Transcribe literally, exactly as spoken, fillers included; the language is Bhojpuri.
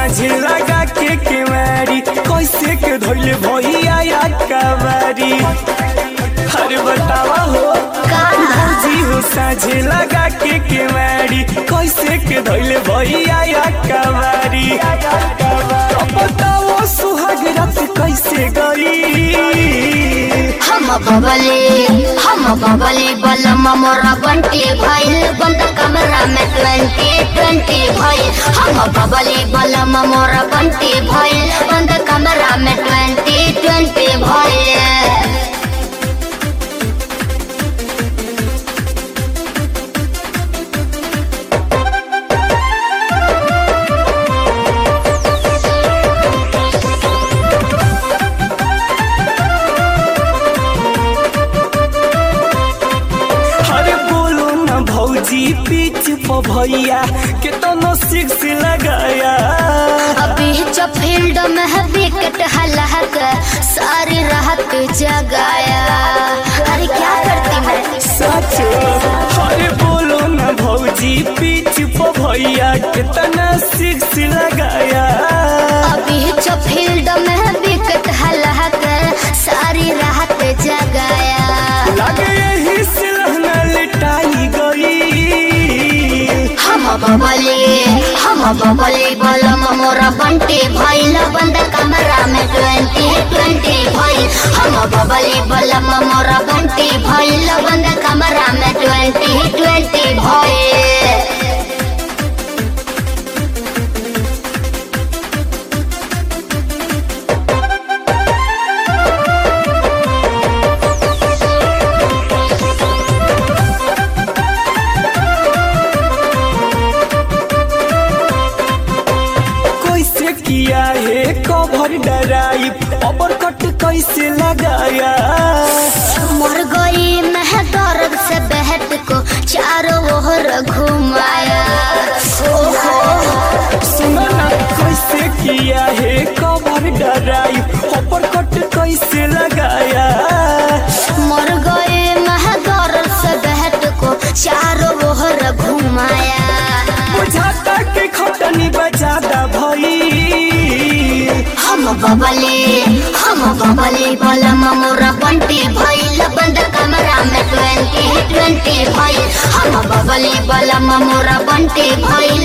साझे लगा के केवारी कैसे के धोइले भैया या कवारी। अरे बतावा हो भौजी हो साझे लगा के केवारी कैसे के धोइले भैया या कवारी। बताओ सुहाग रात कैसे गई। हम बबले हम बबले बलम मोरा बंटी भइल बंद कमरा में ट्वेंटी ट्वेंटी भइल। हम बबले बलम मोरा बंटी भइल बंद कमरा में ट्वेंटी ट्वेंटी भइल। भौजी पीछ पर भैया कितना सिक्स लगाया। अभी जो फील्ड में विकेट हलाक सारी रात जगाया। अरे क्या करती मैं सच। अरे बोलो ना भौजी पीछ पर भैया कितना सिक्स लगाया। अभी जो फील्ड में विकेट हलाक सारी रात जगाया। लगे यही से लहना लिटाई गई। हम बबले हम बबले बलम मोरा बंटी भइल बंद कमरा में ट्वेंटी ट्वेंटी भइल। हम बबले बलम मोरा बंटी भइल बंद कमरा में ट्वेंटी ट्वेंटी भइल। किया है कवर डराई अबर कट कैसे लगाया। मर गई मैं दर्द से बहट को चारों ओर घुमाया। सुनो ना कैसे किया है कवर डराई अबर कट कैसे लगाया। मर गई मैं दर्द से बहट को चारों ओर घुमाया। बुझाता के खटनी बजादा भई। हम बबले हम बबले बलम मोरा बंटी भइल बंद कमरा में ट्वेंटी ट्वेंटी भइल। हम बबले बलम मोरा बंटी भइल